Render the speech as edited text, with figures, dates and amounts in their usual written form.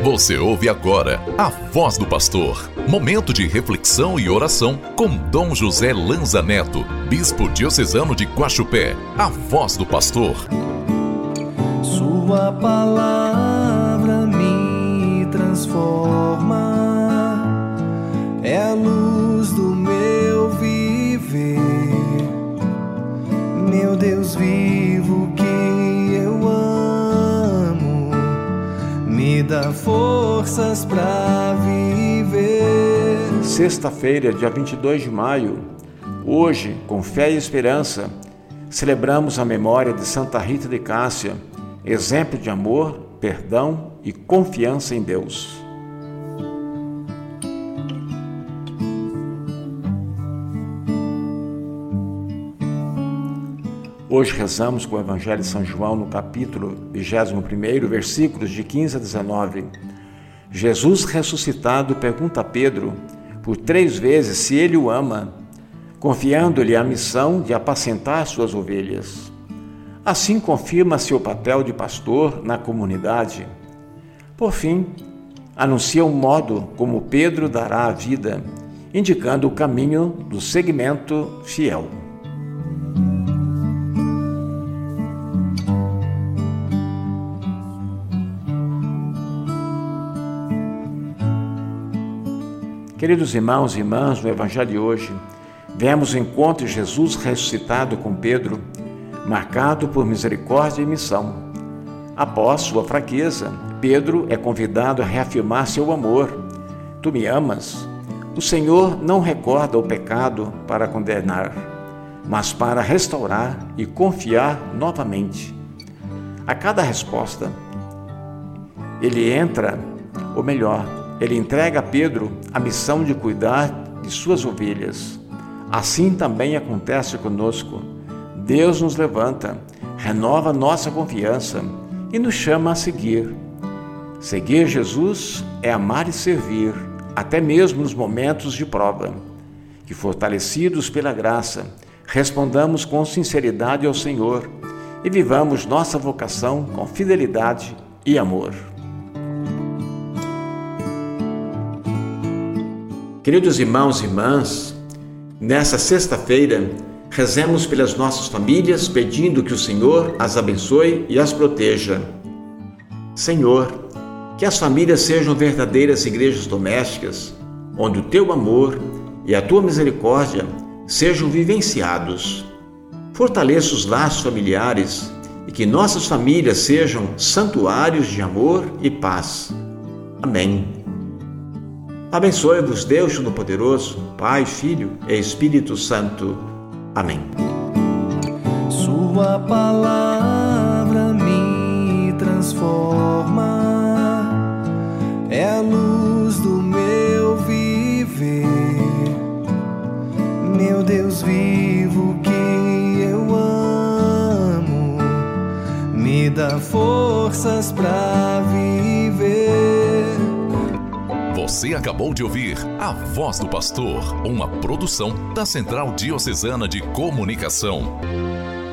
Você ouve agora a Voz do Pastor. Momento de reflexão e oração com Dom José Lanza Neto, Bispo Diocesano de Guaxupé. A Voz do Pastor. Sua palavra me transforma, é a luz do meu viver. Meu Deus vivo que eu amo, me dá forças pra viver. Sexta-feira, dia 22 de maio, hoje, com fé e esperança, celebramos a memória de Santa Rita de Cássia, exemplo de amor, perdão e confiança em Deus. Hoje rezamos com o Evangelho de São João no capítulo 21, versículos de 15 a 19. Jesus ressuscitado pergunta a Pedro por 3 vezes se ele o ama, confiando-lhe a missão de apacentar suas ovelhas. Assim confirma seu papel de pastor na comunidade. Por fim, anuncia o modo como Pedro dará a vida, indicando o caminho do seguimento fiel. Queridos irmãos e irmãs, no Evangelho de hoje, vemos o encontro de Jesus ressuscitado com Pedro, marcado por misericórdia e missão. Após sua fraqueza, Pedro é convidado a reafirmar seu amor. Tu me amas? O Senhor não recorda o pecado para condenar, mas para restaurar e confiar novamente. A cada resposta, ele entrega a Pedro a missão de cuidar de suas ovelhas. Assim também acontece conosco. Deus nos levanta, renova nossa confiança e nos chama a seguir. Seguir Jesus é amar e servir, até mesmo nos momentos de prova. Que, fortalecidos pela graça, respondamos com sinceridade ao Senhor e vivamos nossa vocação com fidelidade e amor. Queridos irmãos e irmãs, nessa sexta-feira, rezemos pelas nossas famílias, pedindo que o Senhor as abençoe e as proteja. Senhor, que as famílias sejam verdadeiras igrejas domésticas, onde o Teu amor e a Tua misericórdia sejam vivenciados. Fortaleça os laços familiares e que nossas famílias sejam santuários de amor e paz. Amém. Abençoe-vos Deus Todo-Poderoso, Pai, Filho e Espírito Santo. Amém. Sua palavra me transforma, é a luz do meu viver. Meu Deus vivo que eu amo, me dá forças pra viver. Você acabou de ouvir A Voz do Pastor, uma produção da Central Diocesana de Comunicação.